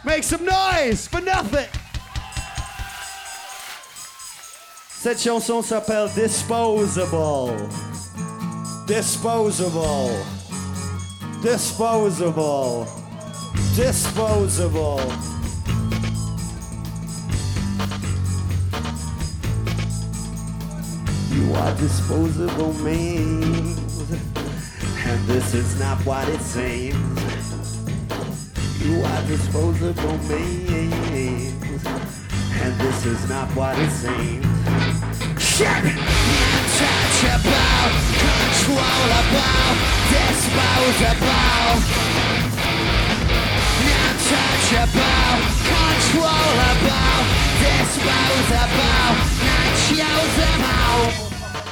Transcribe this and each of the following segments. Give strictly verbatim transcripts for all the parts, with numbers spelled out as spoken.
Make some noise for nothing. Cette chanson s'appelle Disposable. Disposable. Disposable. Disposable. You are disposable means, and this is not what it seems. You are disposable means, and this is not what it seems. Shit! Untouchable, controllable, disposable. Untouchable, controllable, disposable. Not chosen.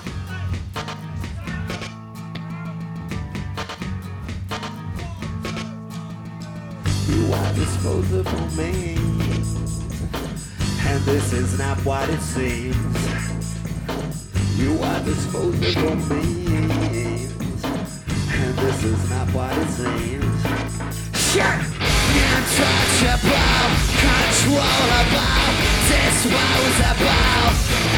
You are disposable means, and this is not what it seems. You are disposable means, and this is not what it seems. Shit! Untouchable, controllable, disposable.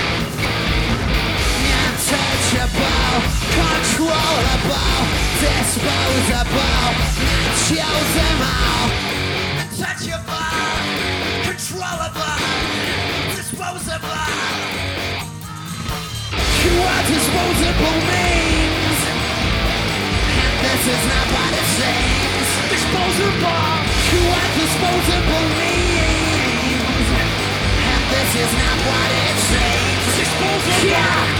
Untouchable, controllable, disposable. Not chosen all. Untouchable, controllable, disposable. You are disposable means, and this is not what it seems. Disposable. You are disposable means, and this is not what it seems. Disposable. Yeah.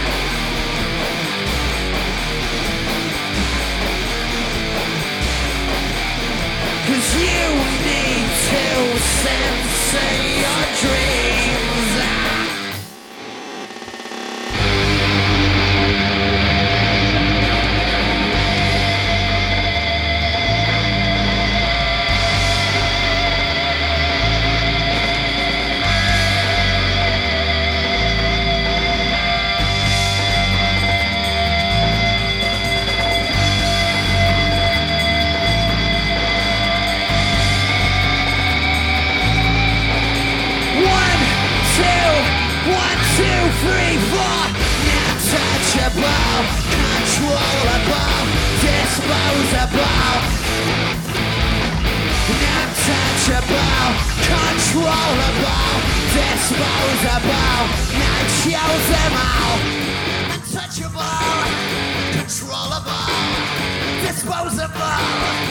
Cause you need to censor your dreams. Three, four, untouchable, controllable, disposable. Untouchable, controllable, disposable. Not chosen. Untouchable, controllable, disposable.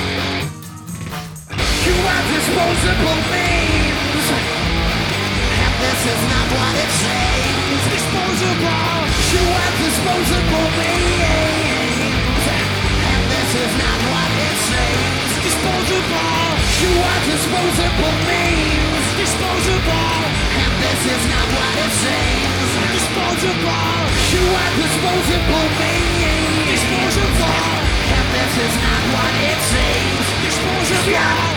You are disposable means, and this is not what it seems. Disposable. You are disposable means, and this is not what it seems. Disposable. You are disposable means. Disposable. And this is not what it seems. Disposable. You are disposable means. Disposable. And this is not what it seems. Disposable. Yeah.